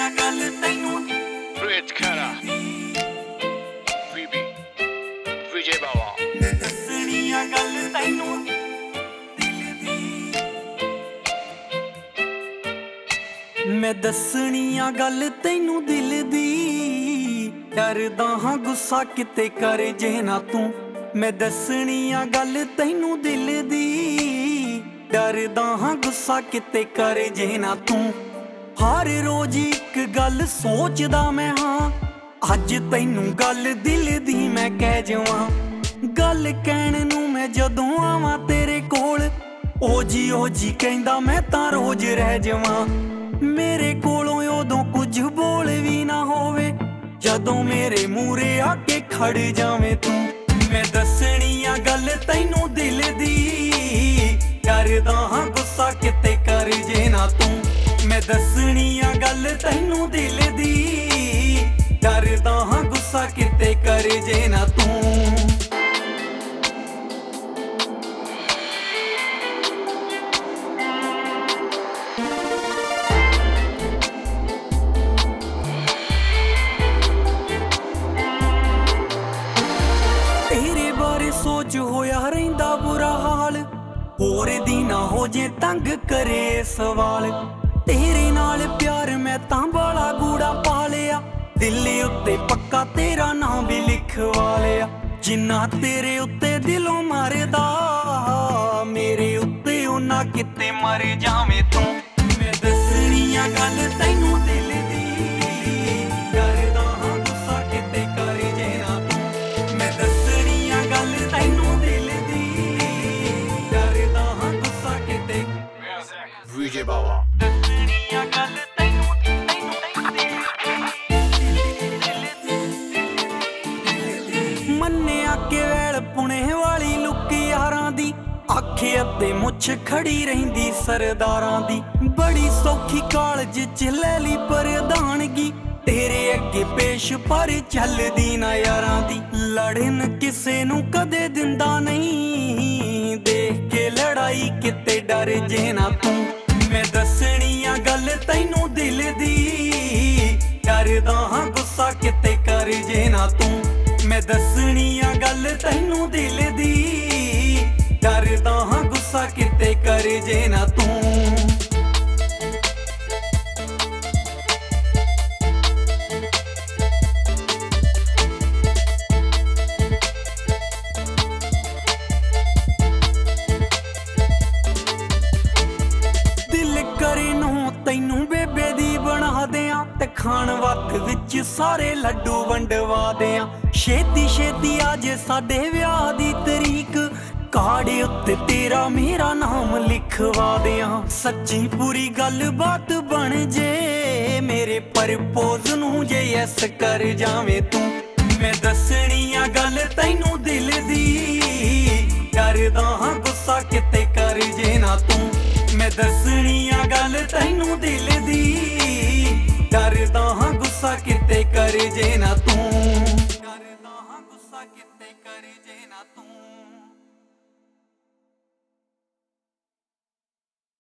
ਦੱਸਣੀਆਂ ਗੱਲ ਤੈਨੂੰ Rich Kara VB Vijay Bawa ਮੈਂ ਦੱਸਣੀਆਂ ਗੱਲ ਤੈਨੂੰ ਮੈਂ ਦੱਸਣੀਆਂ ਗੱਲ ਤੈਨੂੰ ਦਿਲ ਦੀ ਡਰਦਾ ਹਾਂ ਗੁੱਸਾ ਕਿਤੇ ਕਰ ਜੇ ਨਾ ਤੂੰ ਮੈਂ ਦੱਸਣੀਆਂ ਗੱਲ ਤੈਨੂੰ ਦਿਲ ਦੀ ਡਰਦਾ ਹਾਂ ਗੁੱਸਾ ਕਿਤੇ ਕਰ ਜੇ ਨਾ ਤੂੰ ਹਰ ਰੋਜ਼ ਇੱਕ ਗੱਲ ਸੋਚਦਾ ਮੈਂ ਹਾਂ ਅੱਜ ਤੈਨੂੰ ਗੱਲ ਦਿਲ ਦੀ ਮੈਂ ਕਹਿ ਜਾਵਾਂ ਗੱਲ ਕਹਿਣ ਨੂੰ ਮੈਂ ਜਦੋਂ ਆਵਾਂ ਤੇਰੇ ਕੋਲ ਓ ਜੀ ਕਹਿੰਦਾ ਮੈਂ ਤਾਂ ਰੋਜ਼ ਰਹਿ ਜਾਵਾਂ ਮੇਰੇ ਕੋਲੋਂ ਉਦੋਂ ਕੁਝ ਬੋਲ ਵੀ ਨਾ ਹੋਵੇ ਜਦੋਂ ਮੇਰੇ ਮੂਹਰੇ ਆ ਕੇ ਖੜ ਜਾਵੇਂ ਤੂੰ ਮੈਂ ਦੱਸਣੀਆਂ ਗੱਲ ਤੈਨੂੰ ਦਿਲ ਦੀ ਡਰਦਾ ਹਾਂ ਗੁੱਸਾ ਕਿਤੇ ਕਰ ਜੇ ਨਾ ਤੂੰ ਮੈਂ ਦੱਸਣੀਆਂ ਗੱਲ ਤੈਨੂੰ ਦਿਲ ਦੀ ਡਰਦਾ ਹਾਂ ਗੁੱਸਾ ਕਿਤੇ ਕਰ ਜੇ ਨਾ ਤੂੰ ਤੇਰੇ ਬਾਰੇ ਸੋਚ ਹੋਇਆ ਰਹਿੰਦਾ ਬੁਰਾ ਹਾਲ ਹੋਰ ਦੀ ਨਾ ਹੋ ਜੇ ਤੰਗ ਕਰੇ ਸਵਾਲ ਤੇਰੇ ਨਾਲ ਪਿਆਰ ਮੈਂ ਤਾਂ ਬਾਲਾ ਗੂੜਾ ਪਾ ਲਿਆ ਦਿਲ ਉੱਤੇ ਪੱਕਾ ਤੇਰਾ ਨਾਮ ਵੀ ਲਿਖਵਾ ਲਿਆ ਜਿੰਨਾ ਤੇਰੇ ਉੱਤੇ ਦਿਲੋਂ ਮਰਦਾ ਮੇਰੇ ਉੱਤੇ ਉਹਨਾਂ ਕਿਤੇ ਮਰ ਜਾਵੇਂ ਤੂੰ ਮੈਂ ਦੱਸਣੀਆਂ ਗੱਲ ਤੈਨੂੰ ਦਿਲ ਦੀ ਡਰਦਾ ਹਾਂ ਗੁੱਸਾ ਕਿਤੇ ਕਰ ਜੇ ਨਾ ਤੂੰ ਮੈਂ ਦੱਸਣੀਆਂ ਗੱਲ ਤੈਨੂੰ ਦਿਲ ਦੀ ਡਰਦਾ ਹਾਂ ਗੁੱਸਾ ਕਿਤੇ Vijay Bawa ਦੱਸਣੀਆਂ ਗੱਲ ਤੈਨੂੰ ਮੰਨਿਆ ਕਿ ਵੇਲ ਪੁਣੇ ਵਾਲੀ ਲੁੱਕ ਯਾਰਾਂ ਦੀ ਅੱਖੇ ਅਤੇ ਮੁੱਛ ਖੜੀ ਰਹਿੰਦੀ ਸਰਦਾਰਾਂ ਦੀ ਬੜੀ ਸੌਖੀ ਕਾਲਜ ਚ ਲੈ ਲਈ ਪ੍ਰਧਾਨਗੀ ਤੇਰੇ ਅੱਗੇ ਪੇਸ਼ ਪਰ ਚੱਲਦੀ ਨਾ ਯਾਰਾਂ ਦੀ ਲੜਨ ਕਿਸੇ ਨੂੰ ਕਦੇ ਦਿੰਦਾ ਨਹੀਂ ਦੇਖ ਕੇ ਲੜਾਈ ਕਿਤੇ ਡਰ ਜੇ ਨਾ ਤੂੰ ਮੈਂ ਦੱਸਣੀਆਂ ਗੱਲ ਤੈਨੂੰ ਦਿਲ ਦੀ ਡਰਦਾ ਹਾਂ ਗੁੱਸਾ ਕਿਤੇ ਕਰ ਜੇ ਨਾ ਤੂੰ ਮੈਂ ਦੱਸਣੀਆਂ ਗੱਲ ਤੈਨੂੰ ਦਿਲ ਦੀ ਡਰਦਾ ਹਾਂ ਗੁੱਸਾ ਕਿਤੇ ਕਰ ਜੇ ਨਾ ਤੂੰ ਤੈਨੂੰ ਬੇਬੇ ਦੀ ਬਣਾ ਦਿਆਂ ਤੇ ਖਾਣ ਵਕਤ ਵਿੱਚ ਸਾਰੇ ਲੱਡੂ ਵੰਡਵਾ ਦਿਆਂ ਛੇਤੀ ਆ ਜੇ ਸਾਡੇ ਵਿਆਹ ਦੀ ਤਰੀਕ ਕਾਰਡ ਉੱਤੇ ਤੇਰਾ ਮੇਰਾ ਨਾਮ ਲਿਖਵਾ ਦਿਆਂ ਸੱਚੀ ਪੂਰੀ ਗੱਲਬਾਤ ਬਣ ਜੇ ਮੇਰੇ ਪ੍ਰਪੋਜ਼ ਨੂੰ ਜੇ ਯੈਸ ਕਰ ਜਾਵੇਂ ਤੂੰ ਮੈਂ ਦੱਸਣੀਆਂ ਗੱਲ ਤੈਨੂੰ ਦਿਲ ਦੀ ਡਰਦਾ ਹਾਂ ਗੁੱਸਾ ਕਿਤੇ ਕਰ ਜੇ ਨਾ ਤੂੰ ਮੈਂ ਦੱਸਣੀਆਂ ਗੱਲ ਤੈਨੂੰ ਦਿਲ ਦੀ ਡਰਦਾ ਹਾਂ ਗੁੱਸਾ ਕਿਤੇ ਕਰ ਜੇ ਨਾ ਤੂੰ ਡਰਦਾ ਹਾਂ ਗੁੱਸਾ ਕਿਤੇ ਕਰ ਜੇ ਨਾ ਤੂੰ